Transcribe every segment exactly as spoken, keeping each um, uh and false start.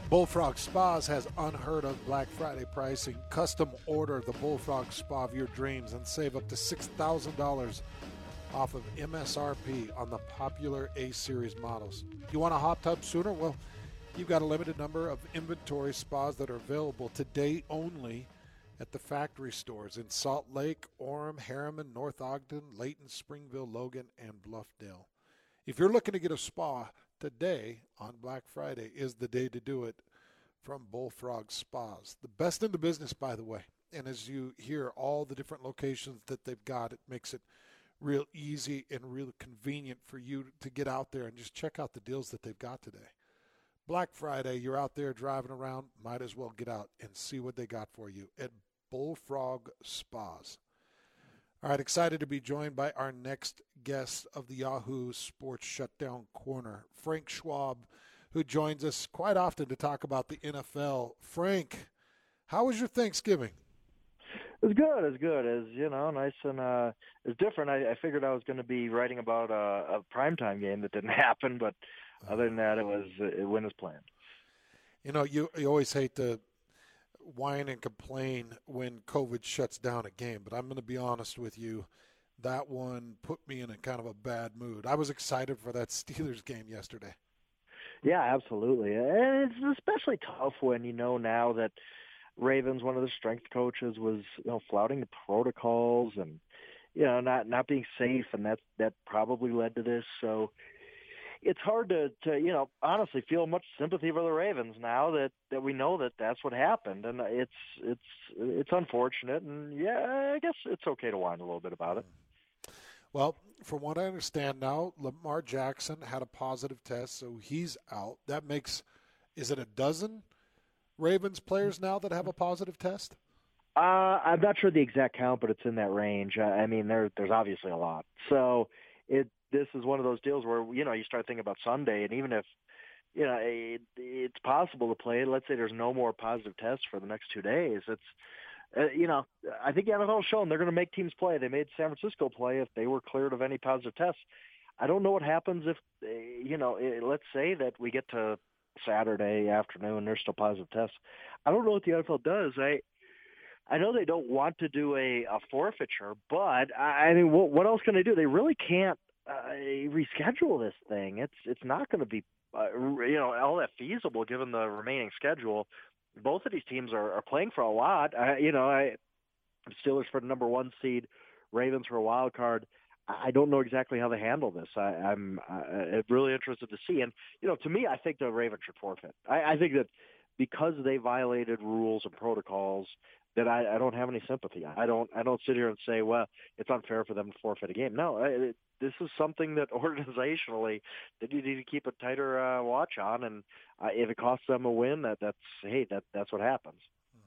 Bullfrog Spas has unheard of Black Friday pricing. Custom order the Bullfrog Spa of your dreams and save up to six thousand dollars off of M S R P on the popular A-Series models. You want a hot tub sooner? Well, you've got a limited number of inventory spas that are available today only at the factory stores in Salt Lake, Orem, Harriman, North Ogden, Layton, Springville, Logan, and Bluffdale. If you're looking to get a spa, today on Black Friday is the day to do it from Bullfrog Spas. The best in the business, by the way. And as you hear all the different locations that they've got, it makes it real easy and real convenient for you to get out there and just check out the deals that they've got today. Black Friday, you're out there driving around, might as well get out and see what they got for you at Bullfrog Spas. All right, excited to be joined by our next guest of the Yahoo Sports Shutdown Corner, Frank Schwab, who joins us quite often to talk about the N F L. Frank, how was your Thanksgiving? It was good. It was good. It was, you know, nice and uh, it was different. I, I figured I was going to be writing about a, a primetime game that didn't happen, but other than that, it was it went as planned. You know, you, you always hate to whine and complain when COVID shuts down a game, but I'm going to be honest with you. That one put me in a kind of a bad mood. I was excited for that Steelers game yesterday. Yeah, absolutely. And it's especially tough when you know now that Ravens, one of the strength coaches, was you know flouting the protocols and you know not not being safe, and that that probably led to this. So it's hard to, to you know honestly feel much sympathy for the Ravens now that, that we know that that's what happened, and it's it's it's unfortunate, and yeah, I guess it's okay to whine a little bit about it. Well, from what I understand now, Lamar Jackson had a positive test, so he's out. That makes, is it a dozen Ravens players now that have a positive test? Uh, I'm not sure the exact count, but it's in that range. Uh, I mean, there, there's obviously a lot. So it this is one of those deals where, you know, you start thinking about Sunday, and even if, you know, it, it's possible to play, let's say there's no more positive tests for the next two days, it's, uh, you know, I think the N F L has shown they're going to make teams play. They made San Francisco play if they were cleared of any positive tests. I don't know what happens if, uh, you know, let's say that we get to Saturday afternoon, there's still positive tests. I don't know what the N F L does. I I know they don't want to do a, a forfeiture, but I, I mean, what, what else can they do? They really can't uh, reschedule this thing. It's it's not going to be uh, you know all that feasible given the remaining schedule. Both of these teams are, are playing for a lot. I, you know, I Steelers for the number one seed, Ravens for a wild card. I don't know exactly how they handle this. I, I'm uh, really interested to see. And, you know, to me, I think the Ravens should forfeit. I, I think that because they violated rules and protocols, that I, I don't have any sympathy. I don't I don't sit here and say, well, it's unfair for them to forfeit a game. No, I, this is something that organizationally they need to keep a tighter uh, watch on. And uh, if it costs them a win, that that's, hey, that that's what happens.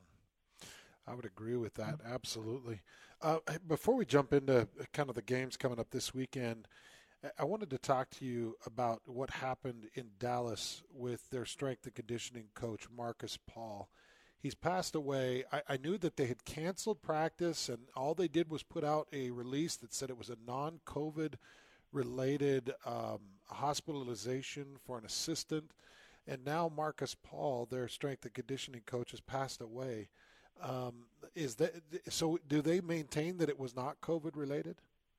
I would agree with that, absolutely. Uh, before we jump into kind of the games coming up this weekend, I wanted to talk to you about what happened in Dallas with their strength and conditioning coach, Marcus Paul. He's passed away. I, I knew that they had canceled practice, and all they did was put out a release that said it was a non-COVID related um, hospitalization for an assistant. And now Marcus Paul, their strength and conditioning coach, has passed away. Um, is that so? Do they maintain that it was not COVID related?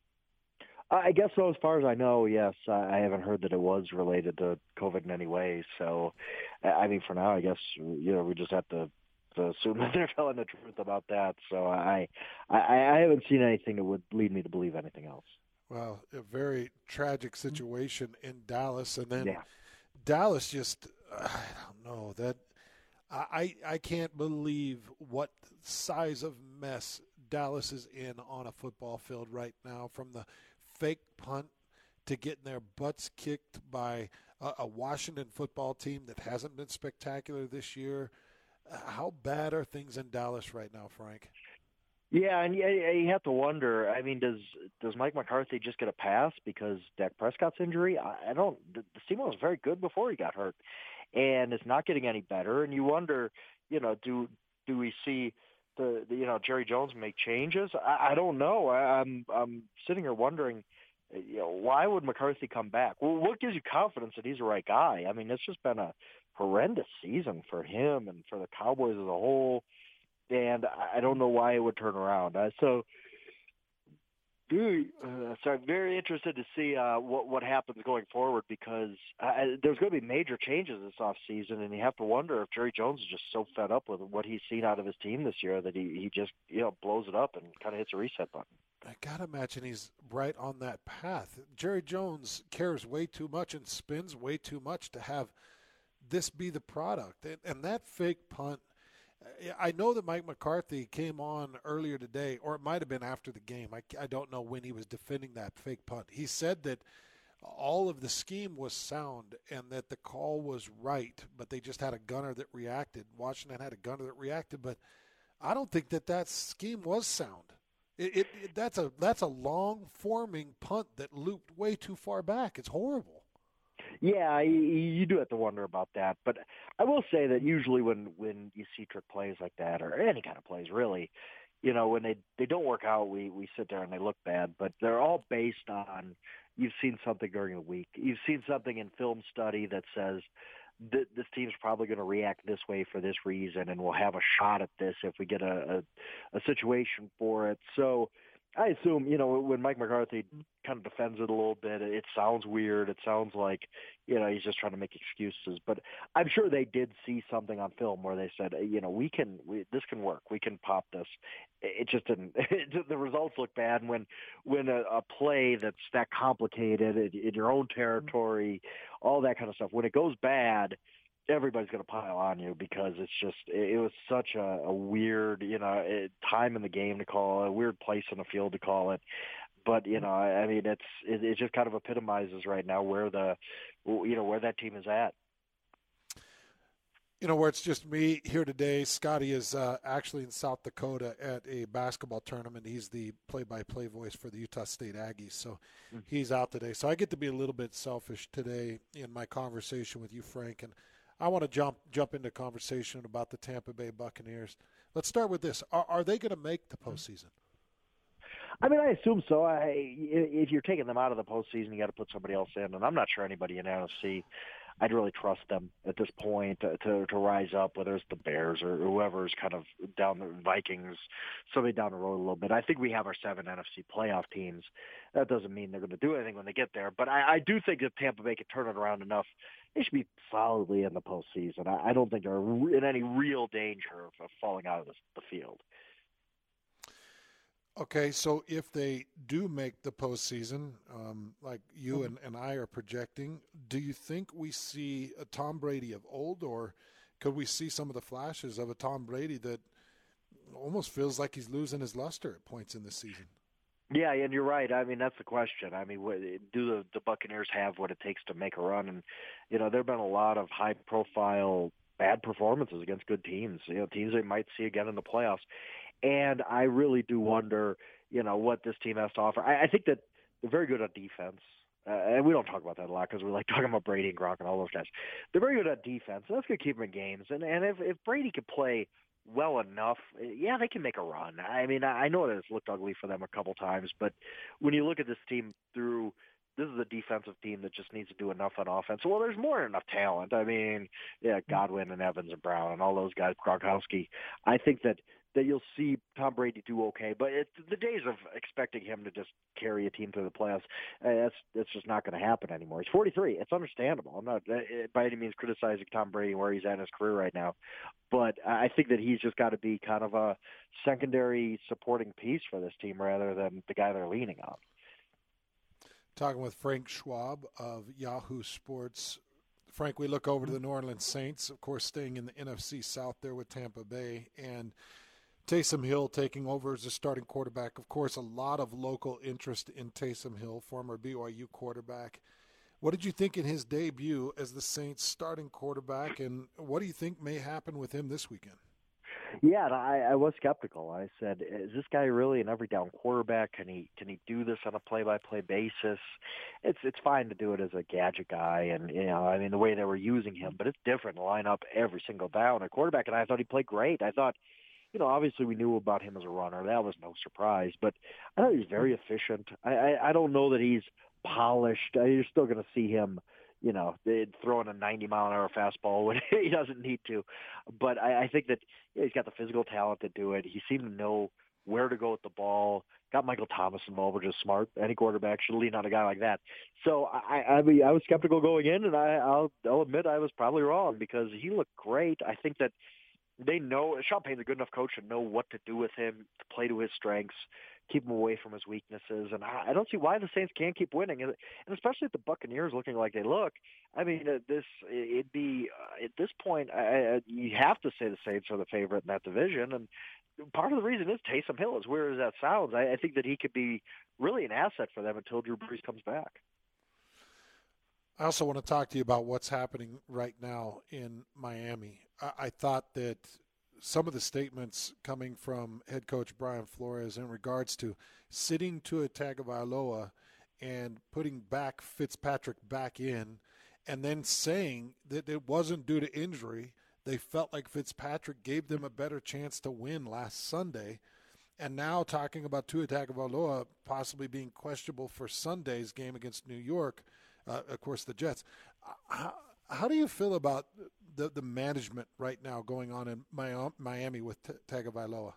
I guess so. As far as I know, yes. I haven't heard that it was related to COVID in any way. So, I mean, for now, I guess you know we just have to, to assume that they're telling the truth about that. So, I, I I haven't seen anything that would lead me to believe anything else. Well, a very tragic situation in Dallas, and then yeah. Dallas just I don't know that. I, I can't believe what size of mess Dallas is in on a football field right now, from the fake punt to getting their butts kicked by a, a Washington football team that hasn't been spectacular this year. Uh, how bad are things in Dallas right now, Frank? Yeah, and you, you have to wonder, I mean, does does Mike McCarthy just get a pass because Dak Prescott's injury? I, I don't – the team was very good before he got hurt, and it's not getting any better. And you wonder, you know, do do we see the, the you know, Jerry Jones make changes? I, I don't know. I, I'm I'm sitting here wondering, you know, why would McCarthy come back? Well, what gives you confidence that he's the right guy? I mean, it's just been a horrendous season for him and for the Cowboys as a whole, and I don't know why it would turn around. Uh, so, very, uh, so I'm very interested to see uh, what what happens going forward because uh, there's going to be major changes this offseason, and you have to wonder if Jerry Jones is just so fed up with what he's seen out of his team this year that he, he just you know blows it up and kind of hits a reset button. I got to imagine he's right on that path. Jerry Jones cares way too much and spends way too much to have this be the product. And, and that fake punt, I know that Mike McCarthy came on earlier today, or it might have been after the game. I, I don't know when he was defending that fake punt. He said that all of the scheme was sound and that the call was right, but they just had a gunner that reacted. Washington had a gunner that reacted, but I don't think that that scheme was sound. It, it, it that's a that's a long forming punt that looped way too far back. It's horrible. Yeah, you, you do have to wonder about that. But I will say that usually when, when you see trick plays like that, or any kind of plays really, you know, when they, they don't work out, we, we sit there and they look bad. But they're all based on you've seen something during the week. You've seen something in film study that says th- this team's probably going to react this way for this reason, and we'll have a shot at this if we get a, a, a situation for it. So I assume, you know, when Mike McCarthy kind of defends it a little bit, it sounds weird. It sounds like, you know, he's just trying to make excuses. But I'm sure they did see something on film where they said, you know, we can, we, this can work. We can pop this. It just didn't. It, the results look bad. And when when a, a play that's that complicated in, in your own territory, all that kind of stuff, when it goes bad, everybody's going to pile on you because it's just it, it was such a, a weird, you know, it, time in the game to call it, a weird place on the field to call it. But, you know, I mean, it's it, it just kind of epitomizes right now where the, you know, where that team is at. You know, where it's just me here today. Scotty is uh, actually in South Dakota at a basketball tournament. He's the play-by-play voice for the Utah State Aggies, so mm-hmm. he's out today. So I get to be a little bit selfish today in my conversation with you, Frank, and I want to jump jump into conversation about the Tampa Bay Buccaneers. Let's start with this. Are, are they going to make the postseason? I mean, I assume so. I, if you're taking them out of the postseason, you got to put somebody else in, and I'm not sure anybody in N F C I'd really trust them at this point to, to, to rise up, whether it's the Bears or whoever's kind of down the Vikings, somebody down the road a little bit. I think we have our seven N F C playoff teams. That doesn't mean they're going to do anything when they get there, but I, I do think that Tampa Bay can turn it around enough. They should be solidly in the postseason. I, I don't think they're in any real danger of, of falling out of the, the field. Okay, so if they do make the postseason, um, like you and, and I are projecting, do you think we see a Tom Brady of old, or could we see some of the flashes of a Tom Brady that almost feels like he's losing his luster at points in this season? Yeah, and you're right. I mean, that's the question. I mean, what, do the, the Buccaneers have what it takes to make a run? And, you know, there have been a lot of high-profile bad performances against good teams, you know, teams they might see again in the playoffs. And I really do wonder, you know, what this team has to offer. I, I think that they're very good at defense. Uh, and we don't talk about that a lot because we like talking about Brady and Gronk and all those guys. They're very good at defense. So that's going to keep them in games. And and if, if Brady can play well enough, yeah, they can make a run. I mean, I know that it's looked ugly for them a couple times, but when you look at this team through, this is a defensive team that just needs to do enough on offense. Well, there's more than enough talent. I mean, yeah, Godwin and Evans and Brown and all those guys, Gronkowski. I think that that you'll see Tom Brady do okay, but it, the days of expecting him to just carry a team to the playoffs, uh, that's that's just not going to happen anymore. He's forty-three. It's understandable. I'm not uh, by any means criticizing Tom Brady and where he's at in his career right now, but I think that he's just got to be kind of a secondary supporting piece for this team rather than the guy they're leaning on. Talking with Frank Schwab of Yahoo Sports. Frank, we look over to the New Orleans Saints, of course, staying in the N F C South there with Tampa Bay, and Taysom Hill taking over as a starting quarterback. Of course, a lot of local interest in Taysom Hill, former B Y U quarterback. What did you think in his debut as the Saints starting quarterback, and what do you think may happen with him this weekend? Yeah, I, I was skeptical. I said, is this guy really an every down quarterback? Can he can he do this on a play-by-play basis? It's it's fine to do it as a gadget guy, and, you know, I mean, the way they were using him, but it's different to line up every single down at quarterback, and I thought he played great. I thought you know, obviously we knew about him as a runner. That was no surprise. But I thought he was very efficient. I, I, I don't know that he's polished. Uh, You're still going to see him, you know, throwing a ninety mile an hour fastball when he doesn't need to. But I, I think that yeah, he's got the physical talent to do it. He seemed to know where to go with the ball. Got Michael Thomas involved, which is smart. Any quarterback should lean on a guy like that. So I, I, mean, I was skeptical going in, and I, I'll, I'll admit I was probably wrong because he looked great. I think that they know Sean Payton's a good enough coach to know what to do with him, to play to his strengths, keep him away from his weaknesses. And I, I don't see why the Saints can't keep winning. And, and especially if the Buccaneers looking like they look, I mean, uh, this it'd be uh, at this point I, I, you have to say the Saints are the favorite in that division. And part of the reason is Taysom Hill. As weird as that sounds, I, I think that he could be really an asset for them until Drew Brees comes back. I also want to talk to you about what's happening right now in Miami. I, I thought that some of the statements coming from head coach Brian Flores in regards to sitting Tua Tagovailoa and putting back Fitzpatrick back in and then saying that it wasn't due to injury. They felt like Fitzpatrick gave them a better chance to win last Sunday. And now talking about Tua Tagovailoa possibly being questionable for Sunday's game against New York, uh, of course, the Jets. How, how do you feel about the, the management right now going on in Miami with Tagovailoa?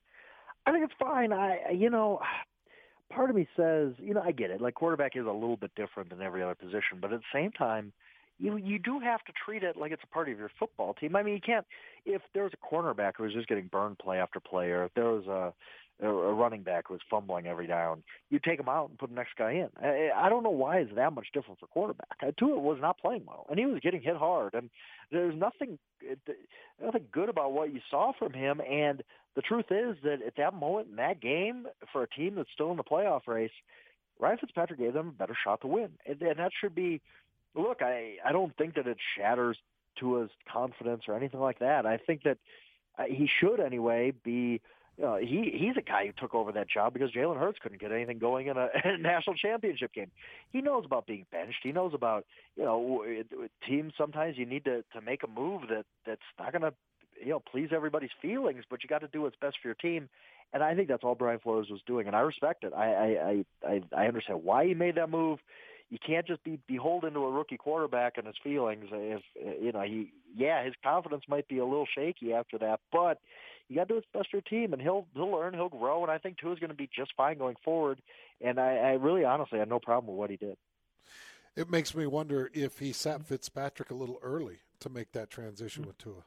I think it's fine. I, you know, part of me says, you know, I get it. Like quarterback is a little bit different than every other position, but at the same time, you you do have to treat it like it's a part of your football team. I mean, you can't, if there's a cornerback who was just getting burned play after play, or if there was a, a running back who was fumbling every down, you take him out and put the next guy in. I, I don't know why it's that much different for quarterback. Tua was not playing well, and he was getting hit hard, and there's nothing, nothing good about what you saw from him. And the truth is that at that moment in that game, for a team that's still in the playoff race, Ryan Fitzpatrick gave them a better shot to win, and, and that should be. Look, I, I don't think that it shatters Tua's confidence or anything like that. I think that uh, he should anyway be, you know, he, he's a guy who took over that job because Jalen Hurts couldn't get anything going in a, in a national championship game. He knows about being benched. He knows about, you know, teams sometimes you need to, to make a move that, that's not going to, you know, please everybody's feelings, but you got to do what's best for your team. And I think that's all Brian Flores was doing, and I respect it. I, I, I, I understand why he made that move. You can't just be beholden to a rookie quarterback and his feelings. If you know, he yeah, his confidence might be a little shaky after that, but you got to do what's best for your team, and he'll he'll learn, he'll grow, and I think Tua's going to be just fine going forward. And I, I really, honestly, had no problem with what he did. It makes me wonder if he sat Fitzpatrick a little early to make that transition with Tua.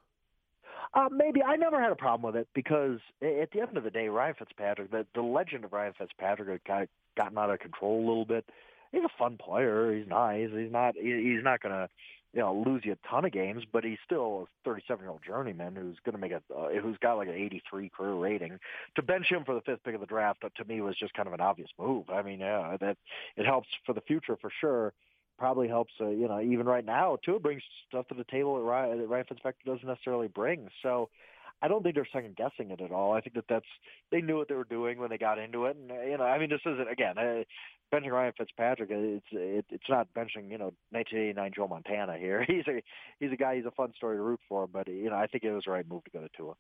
Uh, maybe. I never had a problem with it because at the end of the day, Ryan Fitzpatrick, the, the legend of Ryan Fitzpatrick had kind of gotten out of control a little bit. He's a fun player. He's nice. He's not. He's not going to, you know, lose you a ton of games. But he's still a thirty-seven-year-old journeyman who's going to make a, uh, who's got like an eighty-three career rating. To bench him for the fifth pick of the draft, to me, was just kind of an obvious move. I mean, yeah, that it helps for the future for sure. Probably helps, uh, you know, even right now. Tua brings stuff to the table that Ryan, that Ryan Fitzpatrick doesn't necessarily bring. So I don't think they're second guessing it at all. I think that that's they knew what they were doing when they got into it. And you know, I mean, this isn't again uh, benching Ryan Fitzpatrick. It's it, it's not benching you know nineteen eighty-nine Joe Montana here. He's a he's a guy. He's a fun story to root for. But you know, I think it was the right move to go to Tua.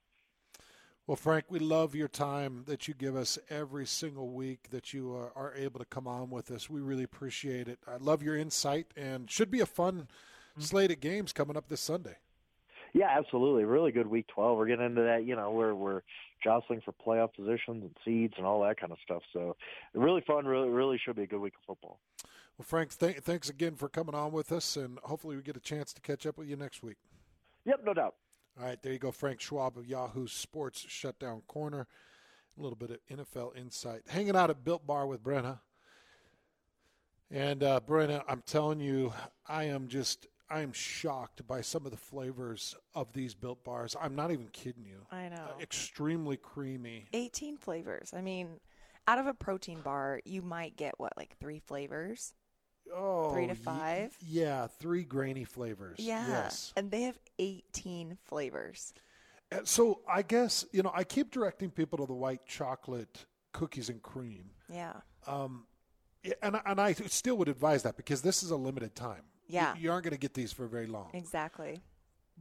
Well, Frank, we love your time that you give us every single week that you are, are able to come on with us. We really appreciate it. I love your insight, and should be a fun mm-hmm. slate of games coming up this Sunday. Yeah, absolutely. Really good week twelve. We're getting into that, you know, where we're jostling for playoff positions and seeds and all that kind of stuff. So really fun, really, really should be a good week of football. Well, Frank, th- thanks again for coming on with us, and hopefully we get a chance to catch up with you next week. Yep, no doubt. All right, there you go, Frank Schwab of Yahoo Sports Shutdown Corner. A little bit of N F L insight. Hanging out at Built Bar with Brenna. And, uh, Brenna, I'm telling you, I am just – I am shocked by some of the flavors of these Built Bars. I'm not even kidding you. I know. Uh, extremely creamy. eighteen flavors. I mean, out of a protein bar, you might get, what, like three flavors? Oh, Three to five? Y- yeah, three grainy flavors. Yeah. Yes. And they have eighteen flavors. And so I guess, you know, I keep directing people to the white chocolate cookies and cream. Yeah. Um, and, and I still would advise that because this is a limited time. Yeah. You, you aren't going to get these for very long. Exactly. But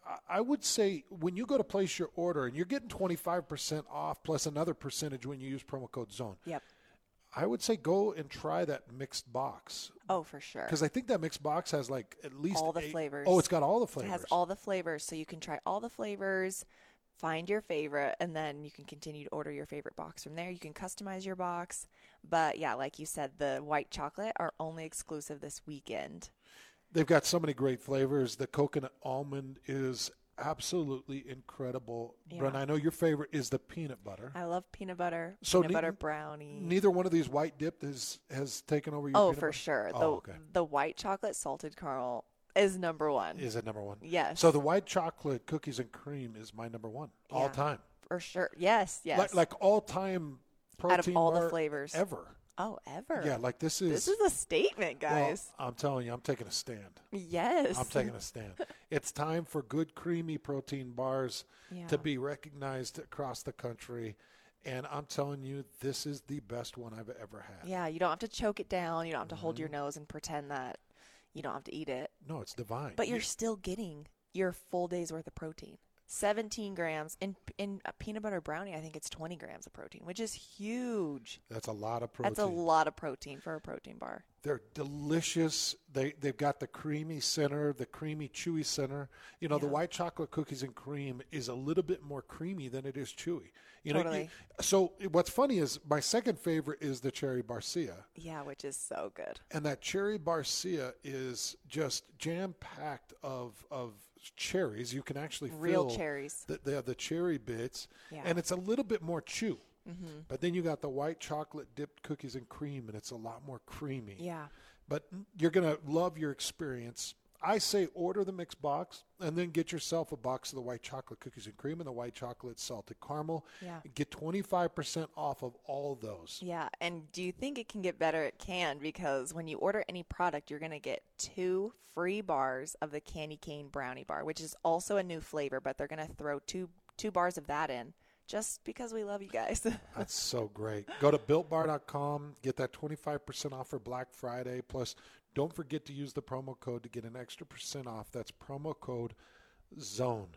I would say when you go to place your order and you're getting twenty-five percent off plus another percentage when you use promo code ZONE. Yep. I would say go and try that mixed box. Oh, for sure. Because I think that mixed box has like at least all the eight. flavors. Oh, it's got all the flavors. It has all the flavors, so you can try all the flavors, find your favorite, and then you can continue to order your favorite box from there. You can customize your box. But yeah, like you said, the white chocolate are only exclusive this weekend. They've got so many great flavors. The coconut almond is absolutely incredible. Yeah. Brent, I know your favorite is the peanut butter. I love peanut butter, So peanut ne- butter brownie. Neither one of these white dip has, has taken over your Oh, peanut for butter? sure. Oh, the okay. the white chocolate salted caramel is number one. Is it number one? Yes. So the white chocolate cookies and cream is my number one all Yeah. time. For sure. Yes, yes. Like, like all time protein Out of all bar the flavors. ever. Oh, ever. Yeah, like this is. This is a statement, guys. Well, I'm telling you, I'm taking a stand. Yes. I'm taking a stand. It's time for good, creamy protein bars Yeah. to be recognized across the country. And I'm telling you, this is the best one I've ever had. Yeah, you don't have to choke it down. You don't have to hold Mm-hmm. your nose and pretend that you don't have to eat it. No, it's divine. But you're You- still getting your full day's worth of protein. seventeen grams. In in a peanut butter brownie, I think it's twenty grams of protein, which is huge. That's a lot of protein. That's a lot of protein for a protein bar. They're delicious. They they've got the creamy center, the creamy chewy center. You know, the Yeah. white chocolate cookies and cream is a little bit more creamy than it is chewy. You know, Totally. you- so what's funny is my second favorite is the cherry barcia, Yeah, which is so good. and that cherry barcia is just jam packed of of cherries. You can actually Real feel cherries. the the, the cherry bits, Yeah. and it's a little bit more chew. Mm-hmm. But then you got the white chocolate dipped cookies and cream, and it's a lot more creamy. Yeah. But you're going to love your experience. I say order the mixed box and then get yourself a box of the white chocolate cookies and cream and the white chocolate salted caramel. Yeah. Get twenty-five percent off of all those. Yeah, and do you think it can get better? It can, because when you order any product, you're going to get two free bars of the Candy Cane Brownie Bar, which is also a new flavor, but they're going to throw two two bars of that in just because we love you guys. That's so great. Go to built bar dot com. Get that twenty-five percent off for Black Friday. Plus, don't forget to use the promo code to get an extra percent off. That's promo code ZONE.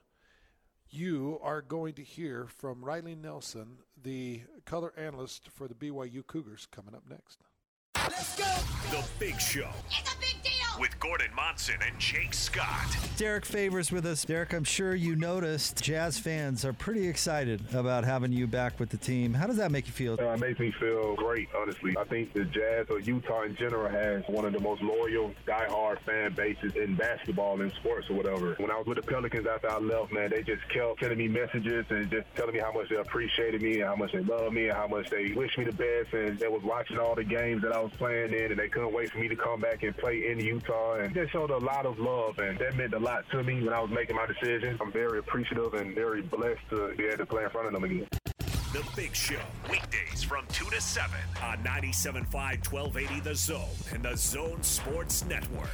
You are going to hear from Riley Nelson, the color analyst for the B Y U Cougars, coming up next. Let's go! The Big Show. It's a big deal! With Gordon Monson and Jake Scott. Derek Favors with us. Derek, I'm sure you noticed Jazz fans are pretty excited about having you back with the team. How does that make you feel? Uh, it makes me feel great, honestly. I think the Jazz, or Utah in general, has one of the most loyal, diehard fan bases in basketball and sports or whatever. When I was with the Pelicans after I left, man, they just kept sending me messages and just telling me how much they appreciated me and how much they loved me and how much they wished me the best, and they was watching all the games that I was playing in, and they couldn't wait for me to come back and play in Utah. And they showed a lot of love, and that meant a lot to me when I was making my decision. I'm very appreciative and very blessed to be able to play in front of them again. The Big Show. Weekdays from two to seven on ninety-seven point five, twelve eighty The Zone and the Zone Sports Network.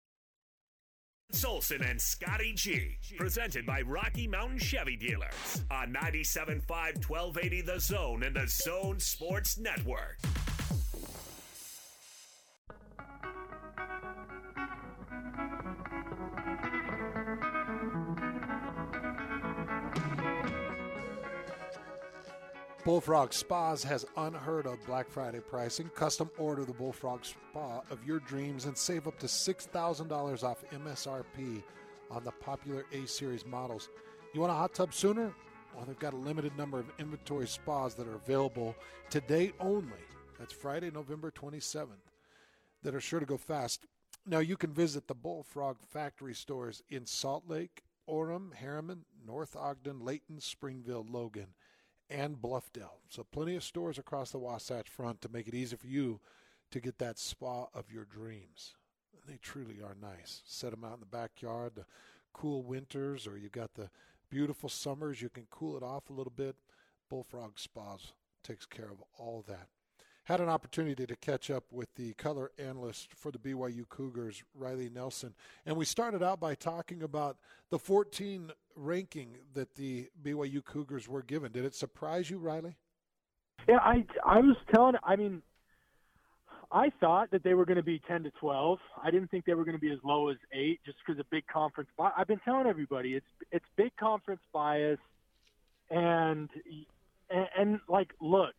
Solson and Scotty G. Presented by Rocky Mountain Chevy Dealers on ninety-seven point five, twelve eighty The Zone and the Zone Sports Network. Bullfrog Spas has unheard of Black Friday pricing. Custom order the Bullfrog Spa of your dreams and save up to six thousand dollars off M S R P on the popular A-Series models. You want a hot tub sooner? Well, they've got a limited number of inventory spas that are available today only. That's Friday, November twenty-seventh, that are sure to go fast. Now, you can visit the Bullfrog factory stores in Salt Lake, Orem, Harriman, North Ogden, Layton, Springville, Logan, and Bluffdale. So plenty of stores across the Wasatch Front to make it easy for you to get that spa of your dreams. They truly are nice. Set them out in the backyard, the cool winters, or you got the beautiful summers. You can cool it off a little bit. Bullfrog Spas takes care of all that. Had an opportunity to catch up with the color analyst for the B Y U Cougars, Riley Nelson. And we started out by talking about the fourteen ranking that the B Y U Cougars were given. Did it surprise you, Riley? Yeah, I I was telling. I mean, I thought that they were going to be ten to twelve. I didn't think they were going to be as low as eight, just because of big conference. Bi- I've been telling everybody it's it's big conference bias, and and, and like look,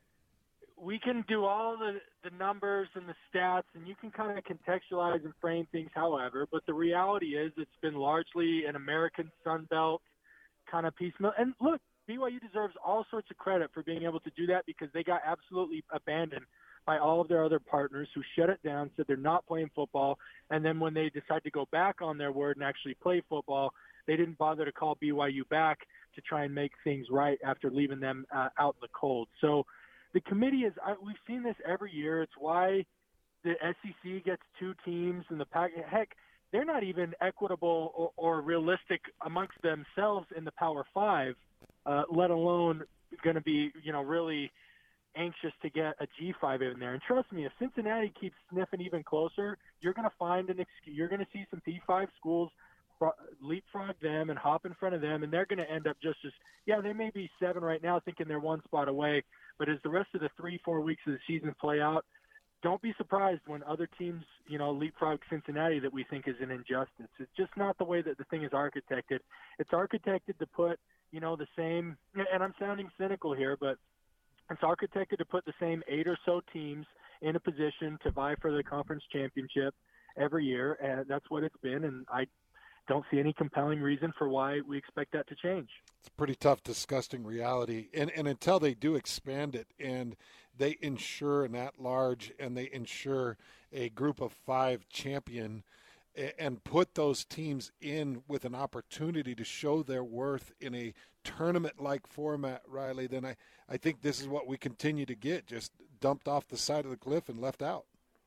we can do all the the numbers and the stats, and you can kind of contextualize and frame things, however. But the reality is, it's been largely an American Sun Belt kind of piecemeal. And look, B Y U deserves all sorts of credit for being able to do that, because they got absolutely abandoned by all of their other partners who shut it down, said they're not playing football, and then when they decide to go back on their word and actually play football, they didn't bother to call B Y U back to try and make things right after leaving them uh, out in the cold. So the committee is – we've seen this every year. It's why the S E C gets two teams in the pack. Heck, they're not even equitable or, or realistic amongst themselves in the Power Five, uh, let alone going to be, you know, really – anxious to get a G five in there. And trust me, if Cincinnati keeps sniffing even closer, you're going to find an excuse. You're going to see some P five schools leapfrog them and hop in front of them, and they're going to end up just as, yeah, they may be seven right now thinking they're one spot away, but as the rest of the three, four weeks of the season play out, don't be surprised when other teams, you know, leapfrog Cincinnati that we think is an injustice. It's just not the way that the thing is architected. It's architected to put, you know, the same, and I'm sounding cynical here, but it's architected to put the same eight or so teams in a position to vie for the conference championship every year, and that's what it's been, and I don't see any compelling reason for why we expect that to change. It's a pretty tough, disgusting reality, and, and until they do expand it and they ensure an at-large and they ensure a group of five champion and put those teams in with an opportunity to show their worth in a tournament-like format, Riley, then I, I think this is what we continue to get, just dumped off the side of the cliff and left out.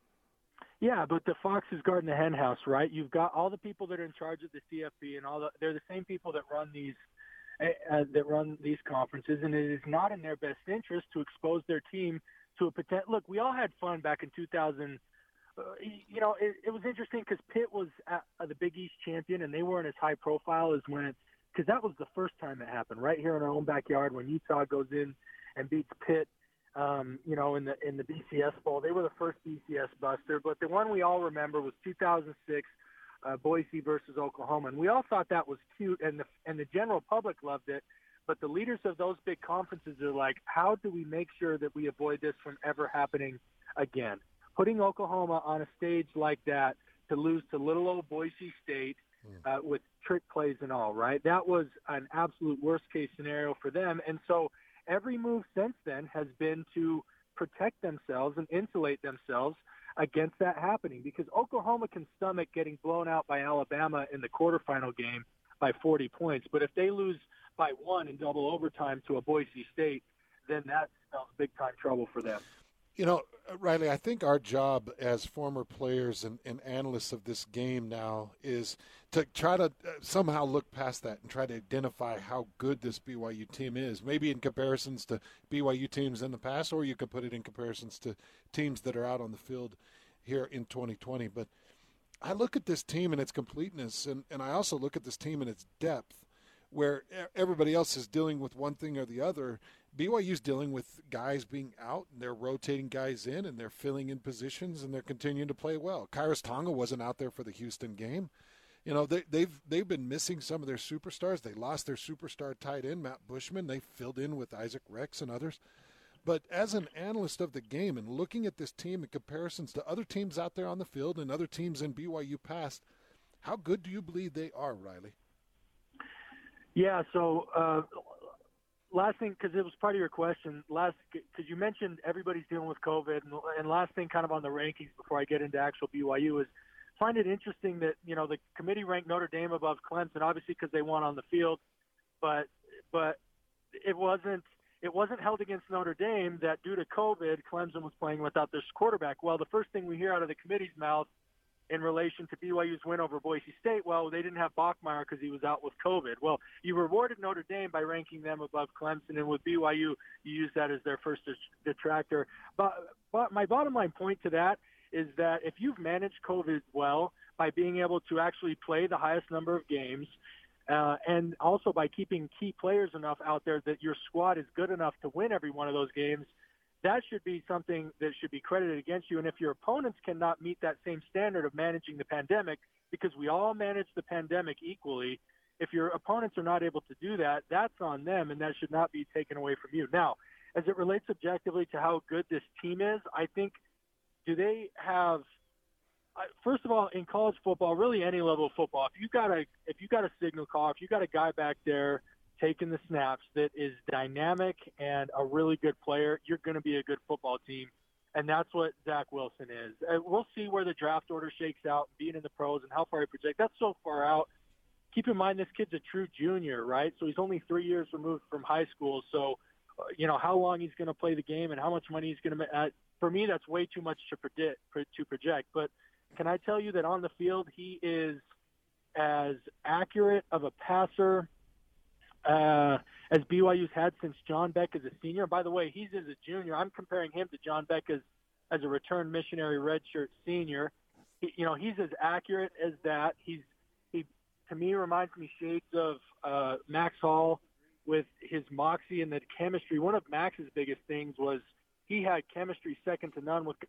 Yeah, but the fox is guarding the hen house, right? You've got all the people that are in charge of the C F P, and all the, they're the same people that run these uh, that run these conferences, and it is not in their best interest to expose their team to a potential. Look, we all had fun back in two thousand. Uh, you know, it, it was interesting because Pitt was at, uh, the Big East champion, and they weren't as high profile as when it's because that was the first time it happened, right here in our own backyard when Utah goes in and beats Pitt. Um, you know, in the in the B C S Bowl, they were the first B C S buster. But the one we all remember was two thousand six, uh, Boise versus Oklahoma, and we all thought that was cute, and the and the general public loved it. But the leaders of those big conferences are like, how do we make sure that we avoid this from ever happening again? Putting Oklahoma on a stage like that to lose to little old Boise State uh, with trick plays and all, right? That was an absolute worst-case scenario for them. And so every move since then has been to protect themselves and insulate themselves against that happening, because Oklahoma can stomach getting blown out by Alabama in the quarterfinal game by forty points. But if they lose by one in double overtime to a Boise State, then that spells big-time trouble for them. You know, Riley, I think our job as former players and, and analysts of this game now is to try to somehow look past that and try to identify how good this B Y U team is, maybe in comparisons to B Y U teams in the past, or you could put it in comparisons to teams that are out on the field here in twenty twenty. But I look at this team and its completeness, and, and I also look at this team and its depth, where everybody else is dealing with one thing or the other. B Y U's dealing with guys being out, and they're rotating guys in, and they're filling in positions, and they're continuing to play well. Kairos Tonga wasn't out there for the Houston game. You know, they, they've they've been missing some of their superstars. They lost their superstar tight end, Matt Bushman. They filled in with Isaac Rex and others. But as an analyst of the game and looking at this team in comparisons to other teams out there on the field and other teams in B Y U past, how good do you believe they are, Riley? Yeah, so uh, last thing, because it was part of your question, last because you mentioned everybody's dealing with COVID, and, and last thing kind of on the rankings before I get into actual B Y U is find it interesting that, you know, the committee ranked Notre Dame above Clemson, obviously because they won on the field, but but it wasn't it wasn't held against Notre Dame that due to COVID, Clemson was playing without their quarterback. Well, the first thing we hear out of the committee's mouth in relation to B Y U's win over Boise State, well, they didn't have Bachmeier because he was out with COVID. Well, you rewarded Notre Dame by ranking them above Clemson, and with B Y U, you use that as their first detractor. But, but my bottom line point to that is that if you've managed COVID well by being able to actually play the highest number of games, uh, and also by keeping key players enough out there that your squad is good enough to win every one of those games, that should be something that should be credited against you. And if your opponents cannot meet that same standard of managing the pandemic, because we all manage the pandemic equally, if your opponents are not able to do that, that's on them, and that should not be taken away from you. Now, as it relates objectively to how good this team is, I think, do they have – first of all, in college football, really any level of football, if you got a if you got a signal call, if you got a guy back there taking the snaps that is dynamic and a really good player, you're going to be a good football team, and that's what Zach Wilson is. And we'll see where the draft order shakes out, being in the pros and how far he projects. That's so far out. Keep in mind, this kid's a true junior, right? So he's only three years removed from high school. So, uh, you know, how long he's going to play the game and how much money he's going to make. Uh, for me, that's way too much to predict, to project. But can I tell you that on the field, he is as accurate of a passer uh, as B Y U's had since John Beck as a senior. By the way, he's as a junior. I'm comparing him to John Beck as, as a return missionary redshirt senior. He, you know, he's as accurate as that. He's he to me reminds me shades of uh, Max Hall with his moxie and the chemistry. One of Max's biggest things was he had chemistry second to none with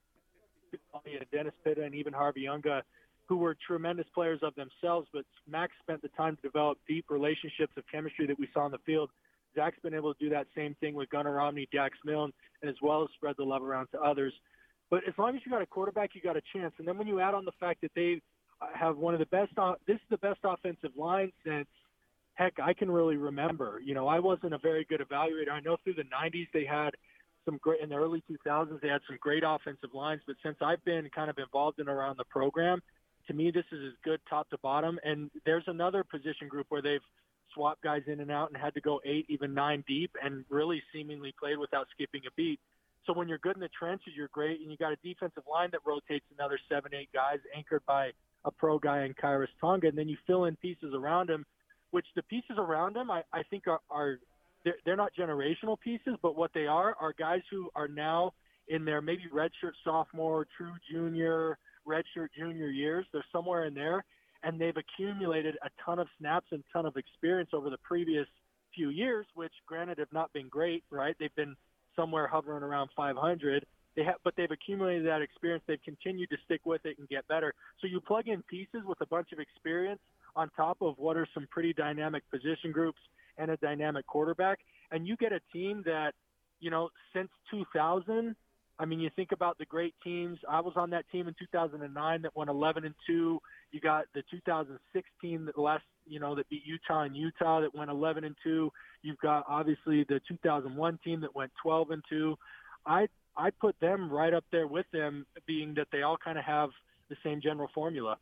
Dennis Pitta and even Harvey Unga, who were tremendous players of themselves, but Max spent the time to develop deep relationships of chemistry that we saw on the field. Zach's been able to do that same thing with Gunnar Romney, Dax Milne, and as well as spread the love around to others. But as long as you got a quarterback, you got a chance. And then when you add on the fact that they have one of the best – this is the best offensive line since, heck, I can really remember. You know, I wasn't a very good evaluator. I know through the nineties they had – some great in the early two thousands. They had some great offensive lines, but since I've been kind of involved in around the program, to me this is as good top to bottom. And there's another position group where they've swapped guys in and out and had to go eight, even nine deep, and really seemingly played without skipping a beat. So when you're good in the trenches, you're great, and you got a defensive line that rotates another seven, eight guys, anchored by a pro guy in Kairos Tonga, and then you fill in pieces around him, which the pieces around him I, I think are, are – they're not generational pieces, but what they are are guys who are now in their maybe redshirt sophomore, true junior, redshirt junior years. They're somewhere in there, and they've accumulated a ton of snaps and ton of experience over the previous few years, which granted have not been great, right? They've been somewhere hovering around five hundred. They have, but they've accumulated that experience. They've continued to stick with it and get better. So you plug in pieces with a bunch of experience on top of what are some pretty dynamic position groups and a dynamic quarterback, and you get a team that, you know, since two thousand, I mean, you think about the great teams. I was on that team in two thousand nine that went eleven and two. You got the two thousand six team that last, you know, that beat Utah and Utah that went eleven and two. You've got obviously the two thousand one team that went twelve and two. I I put them right up there with them, being that they all kind of have the same general formula.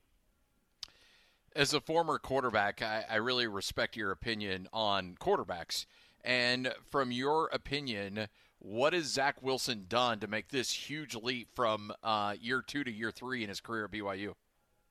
As a former quarterback, I, I really respect your opinion on quarterbacks. And from your opinion, what has Zach Wilson done to make this huge leap from uh, year two to year three in his career at B Y U?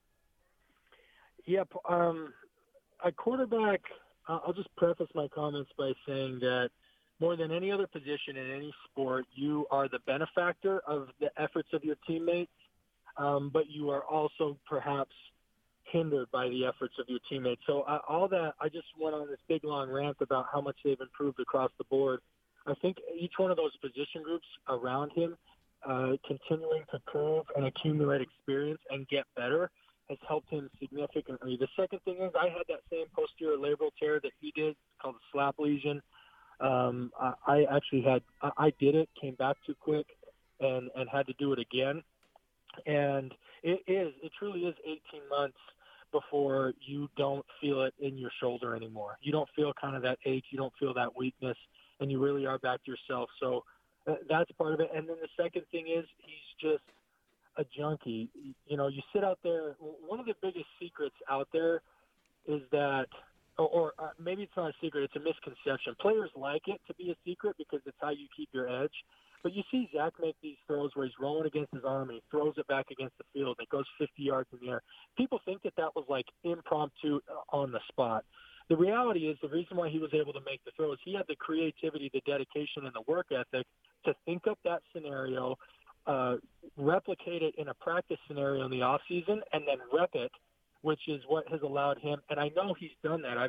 Yep. Um, a quarterback, uh, I'll just preface my comments by saying that more than any other position in any sport, you are the benefactor of the efforts of your teammates, um, but you are also perhaps hindered by the efforts of your teammates. So uh, all that, I just went on this big long rant about how much they've improved across the board. I think each one of those position groups around him, uh, continuing to prove and accumulate experience and get better, has helped him significantly. The second thing is I had that same posterior labral tear that he did, called a slap lesion. Um, I, I actually had, I, I did it, came back too quick, and, and had to do it again. And it is, it truly is eighteen months before you don't feel it in your shoulder anymore. You don't feel kind of that ache. You don't feel that weakness, and you really are back to yourself. So uh, that's part of it. And then the second thing is he's just a junkie. You know, you sit out there. One of the biggest secrets out there is that, or, or uh, maybe it's not a secret, it's a misconception. Players like it to be a secret because it's how you keep your edge. But you see Zach make these throws where he's rolling against his arm and he throws it back against the field and it goes fifty yards in the air. People think that that was like impromptu on the spot. The reality is the reason why he was able to make the throws, he had the creativity, the dedication, and the work ethic to think up that scenario, uh, replicate it in a practice scenario in the off season, and then rep it, which is what has allowed him. And I know he's done that. I've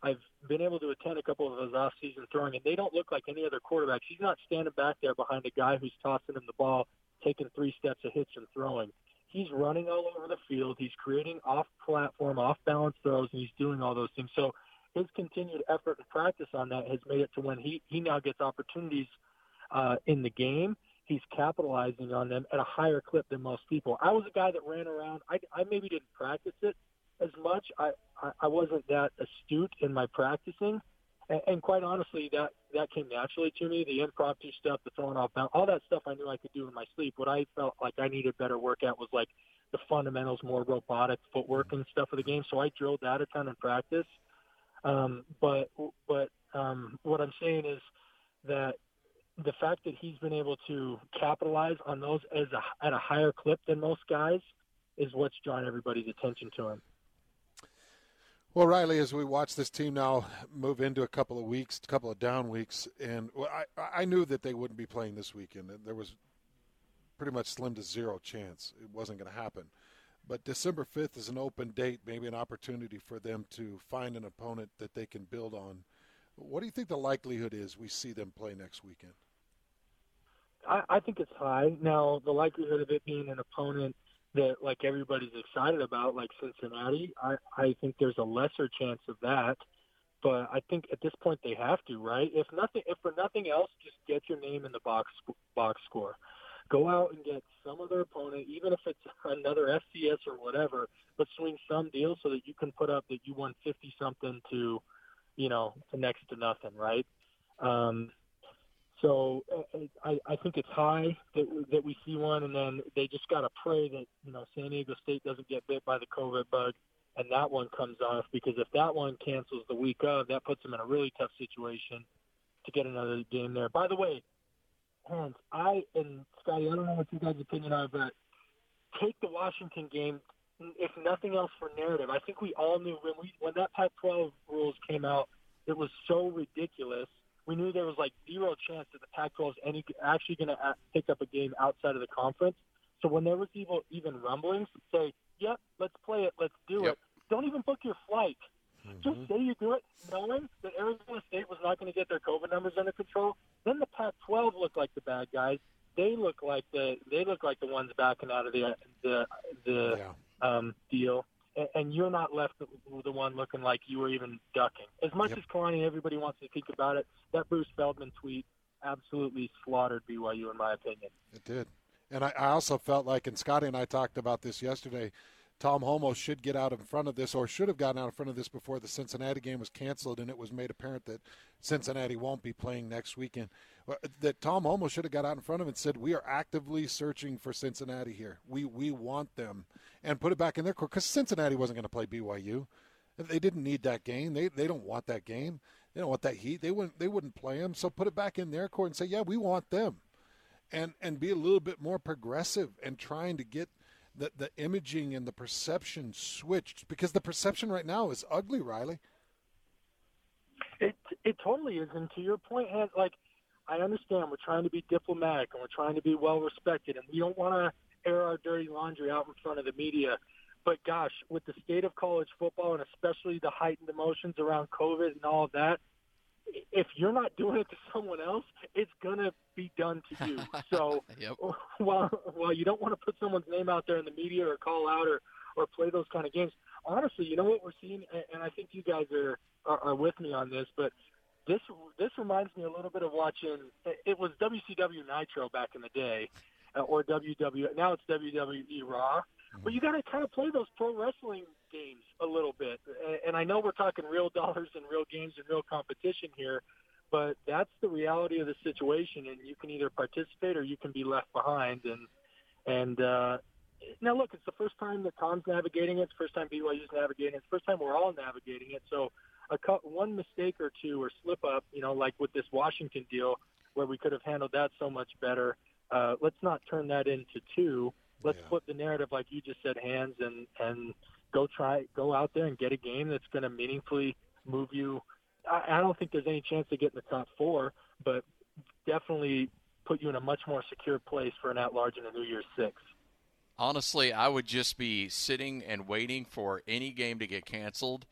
I've been able to attend a couple of those off-season throwing, and they don't look like any other quarterbacks. He's not standing back there behind a guy who's tossing him the ball, taking three steps of hitch and throwing. He's running all over the field. He's creating off-platform, off-balance throws, and he's doing all those things. So his continued effort and practice on that has made it to when he, he now gets opportunities uh, in the game. He's capitalizing on them at a higher clip than most people. I was a guy that ran around. I, I maybe didn't practice it as much. I, I, I wasn't that astute in my practicing. And, and quite honestly, that, that came naturally to me, the impromptu stuff, the throwing off bounds, all that stuff I knew I could do in my sleep. What I felt like I needed better work at was like the fundamentals, more robotic footwork and stuff of the game. So I drilled that a ton in practice. Um, but but um, what I'm saying is that the fact that he's been able to capitalize on those as a, at a higher clip than most guys is what's drawing everybody's attention to him. Well, Riley, as we watch this team now move into a couple of weeks, a couple of down weeks, and I, I knew that they wouldn't be playing this weekend. There was pretty much slim to zero chance it wasn't going to happen. But December fifth is an open date, maybe an opportunity for them to find an opponent that they can build on. What do you think the likelihood is we see them play next weekend? I, I think it's high. Now, the likelihood of it being an opponent that, like, everybody's excited about, like Cincinnati, I, I think there's a lesser chance of that. But I think at this point they have to, right? If nothing, if for nothing else, just get your name in the box box score. Go out and get some other opponent, even if it's another F C S or whatever, but swing some deal so that you can put up that you won fifty-something to, you know, to next to nothing, right? Um, so I, I think it's high that, that we see one, and then they just got to pray that, you know, San Diego State doesn't get bit by the COVID bug and that one comes off, because if that one cancels the week of, that puts them in a really tough situation to get another game there. By the way, Hans, I and Scotty, I don't know what you guys' opinion are, but take the Washington game, if nothing else, for narrative. I think we all knew when we when that Pac twelve rules came out, it was so ridiculous. We knew there was like zero chance that the Pac twelve is any actually going to pick up a game outside of the conference. So when there was even even rumblings, say, "Yep, let's play it, let's do yep. it." Don't even book your flight. Just say you do it, knowing that Arizona State was not going to get their COVID numbers under control. Then the Pac twelve looked like the bad guys. They look like the they look like the ones backing out of the the the yeah. um, deal, and, and you're not left the, the one looking like you were even ducking. As much yep. as Kalani and everybody wants to think about it, that Bruce Feldman tweet absolutely slaughtered B Y U, in my opinion. It did, and I, I also felt like, and Scotty and I talked about this yesterday, Tom Homo should get out in front of this, or should have gotten out in front of this before the Cincinnati game was canceled and it was made apparent that Cincinnati won't be playing next weekend. That Tom Homo should have got out in front of it and said, we are actively searching for Cincinnati here. We we want them, and put it back in their court, because Cincinnati wasn't going to play B Y U. They didn't need that game. They they don't want that game. They don't want that heat. They wouldn't they wouldn't play them. So put it back in their court and say, yeah, we want them, and and be a little bit more progressive and trying to get the the imaging and the perception switched, because the perception right now is ugly, Riley. It it totally is, and to your point, Hans, like, I understand we're trying to be diplomatic and we're trying to be well respected, and we don't want to air our dirty laundry out in front of the media. But gosh, with the state of college football and especially the heightened emotions around COVID and all of that, if you're not doing it to someone else, it's going to be done to you. So yep. while, while you don't want to put someone's name out there in the media or call out or, or play those kind of games, honestly, you know what we're seeing, and I think you guys are, are, are with me on this, but this this reminds me a little bit of watching, it was W C W Nitro back in the day, uh, or W W E, now it's W W E Raw. But you got to kind of play those pro wrestling games a little bit. And I know we're talking real dollars and real games and real competition here, but that's the reality of the situation. And you can either participate or you can be left behind. And and uh, now, look, it's the first time that Tom's navigating it. It's the first time B Y U's navigating it. It's the first time we're all navigating it. So a cut, one mistake or two or slip up, you know, like with this Washington deal where we could have handled that so much better. Uh, let's not turn that into two. Let's yeah. flip the narrative, like you just said, Hans, and, and go try, go out there and get a game that's going to meaningfully move you. I, I don't think there's any chance to get in the top four, but definitely put you in a much more secure place for an at-large in a New Year's Six. Honestly, I would just be sitting and waiting for any game to get canceled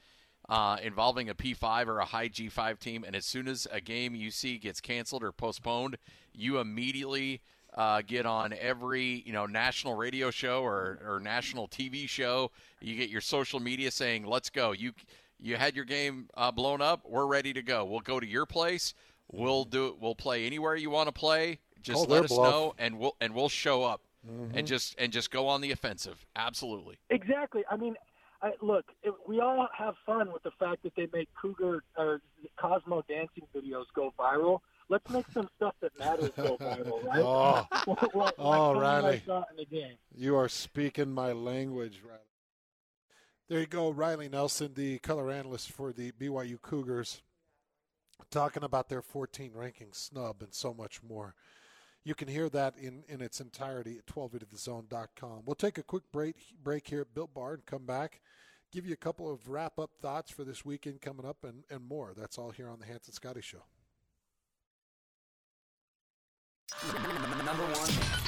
uh, involving a P five or a high G five team, and as soon as a game you see gets canceled or postponed, you immediately uh, get on every you know national radio show or, or national T V show. You get your social media saying, let's go. You you had your game uh, blown up. We're ready to go. We'll go to your place. We'll do it. We'll play anywhere you want to play. Just Oh, let they're us bluff. know, and we'll and we'll show up Mm-hmm. and just and just go on the offensive. Absolutely. Exactly. I mean, I, look, it, we all have fun with the fact that they make Cougar or Cosmo dancing videos go viral. Let's make some stuff that matters go viral, right? Oh, like, like oh, something Riley. like that in the game. You are speaking my language, Riley. There you go, Riley Nelson, the color analyst for the B Y U Cougars, talking about their fourteen ranking snub and so much more. You can hear that in, in its entirety at twelve eighty the zone dot com. We'll take a quick break, break here at Built Bar and come back, give you a couple of wrap-up thoughts for this weekend coming up and, and more. That's all here on the Hans and Scotty Show. Number one.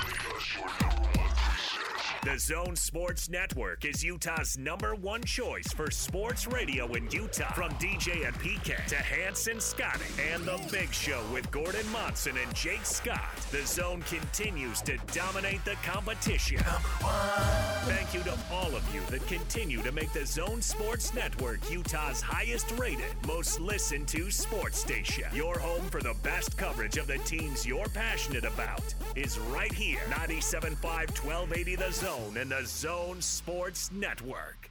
The Zone Sports Network is Utah's number one choice for sports radio in Utah. From D J and P K to Hanson Scotty and The Big Show with Gordon Monson and Jake Scott. The Zone continues to dominate the competition. Number one. Thank you to all of you that continue to make the Zone Sports Network Utah's highest rated, most listened to sports station. Your home for the best coverage of the teams you're passionate about is right here. ninety-seven point five, twelve eighty The Zone and the Zone Sports Network.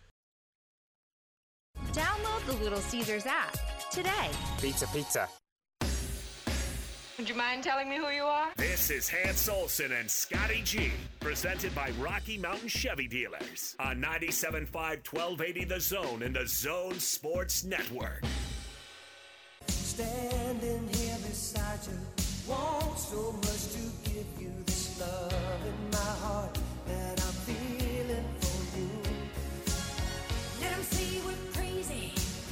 Download the Little Caesars app today. Pizza, pizza. Would you mind telling me who you are? This is Hans Olsen and Scotty G, presented by Rocky Mountain Chevy Dealers on ninety-seven point five, twelve eighty The Zone and the Zone Sports Network. Standing here beside you, want so much to give you this love in my heart that I'm feeling for you. Let 'em see we're crazy.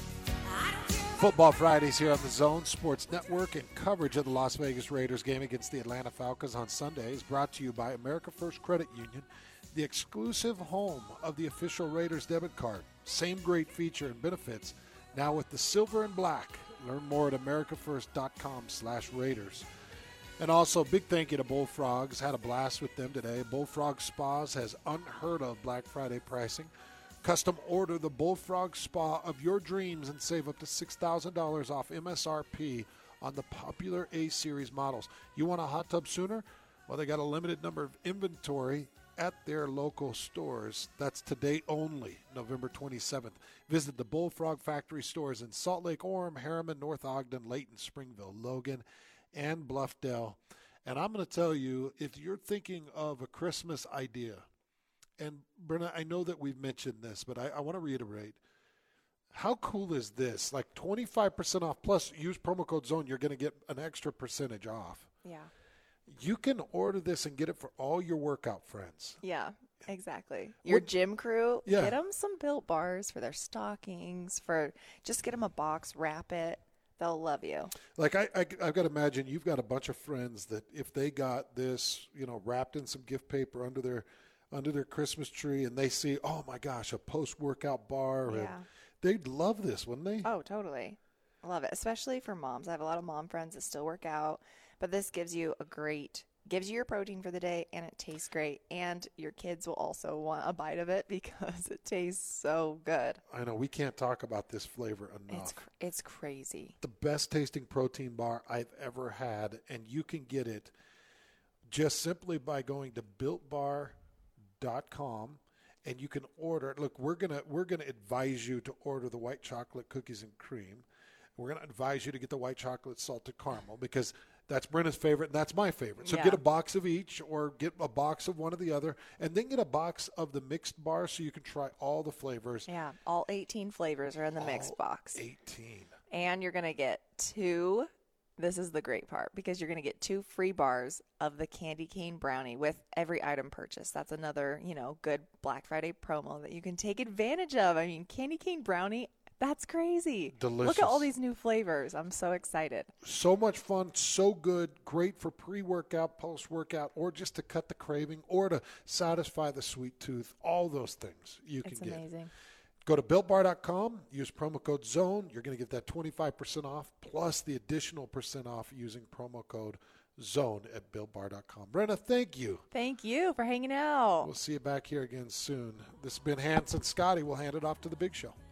I don't care. Football Fridays here on the Zone Sports Network, and coverage of the Las Vegas Raiders game against the Atlanta Falcons on Sunday is brought to you by America First Credit Union, the exclusive home of the official Raiders debit card. Same great feature and benefits, now with the silver and black. Learn more at americafirst.com slash Raiders. And also, big thank you to Bullfrogs. Had a blast with them today. Bullfrog Spas has unheard of Black Friday pricing. Custom order the Bullfrog Spa of your dreams and save up to six thousand dollars off M S R P on the popular A-Series models. You want a hot tub sooner? Well, they got a limited number of inventory at their local stores. That's today only, November twenty-seventh. Visit the Bullfrog Factory stores in Salt Lake, Orem, Harriman, North Ogden, Layton, Springville, Logan, and Bluffdale. And I'm going to tell you, if you're thinking of a Christmas idea, and Brenna, I know that we've mentioned this, but I, I want to reiterate, how cool is this? Like twenty-five percent off, plus use promo code ZONE, you're going to get an extra percentage off. Yeah. You can order this and get it for all your workout friends. Yeah, exactly. Your What- gym crew, Yeah. get them some Built Bars for their stockings, for just get them a box, wrap it. They'll love you. Like I, I, I've got to imagine you've got a bunch of friends that if they got this, you know, wrapped in some gift paper under their under their Christmas tree, and they see, oh my gosh, a post-workout bar, and Yeah. they'd love this, wouldn't they? Oh, totally. I love it, especially for moms. I have a lot of mom friends that still work out, but this gives you a great, gives you your protein for the day, and it tastes great. And your kids will also want a bite of it because it tastes so good. I know we can't talk about this flavor enough. It's cr- it's crazy. The best tasting protein bar I've ever had, and you can get it just simply by going to built bar dot com, and you can order. Look, we're gonna we're gonna advise you to order the white chocolate cookies and cream. We're gonna advise you to get the white chocolate salted caramel because that's Brenna's favorite and that's my favorite. So Yeah. get a box of each, or get a box of one of the other, and then get a box of the mixed bar so you can try all the flavors. Yeah, all eighteen flavors are in the mixed All box. eighteen. And you're going to get two, this is the great part, because you're going to get two free bars of the candy cane brownie with every item purchased. That's another, you know, good Black Friday promo that you can take advantage of. I mean, candy cane brownie, that's crazy. Delicious. Look at all these new flavors. I'm so excited. So much fun, so good, great for pre-workout, post-workout, or just to cut the craving, or to satisfy the sweet tooth. All those things you can It's get. amazing. Go to built bar dot com, use promo code ZONE. You're going to get that twenty-five percent off plus the additional percent off using promo code ZONE at built bar dot com. Brenna, thank you. Thank you for hanging out. We'll see you back here again soon. This has been Hans and Scotty. We'll hand it off to the Big Show.